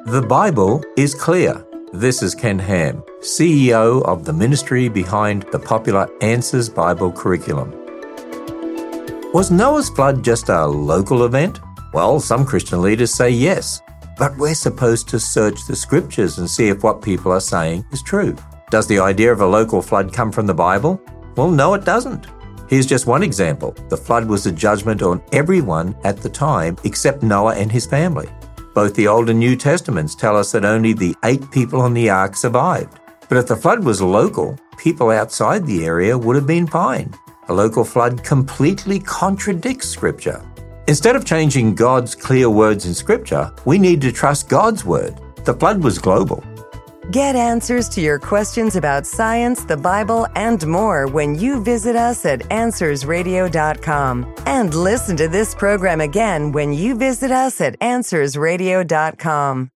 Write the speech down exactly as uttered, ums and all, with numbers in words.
The Bible is clear. This is Ken Ham, C E O of the ministry behind the popular Answers Bible curriculum. Was Noah's flood just a local event? Well, some Christian leaders say yes, but we're supposed to search the scriptures and see if what people are saying is true. Does the idea of a local flood come from the Bible? Well, no, it doesn't. Here's just one example. The flood was a judgment on everyone at the time except Noah and his family. Both the Old and New Testaments tell us that only the eight people on the ark survived. But if the flood was local, people outside the area would have been fine. A local flood completely contradicts Scripture. Instead of changing God's clear words in Scripture, we need to trust God's word. The flood was global. Get answers to your questions about science, the Bible, and more when you visit us at answers radio dot com. And listen to this program again when you visit us at answers radio dot com.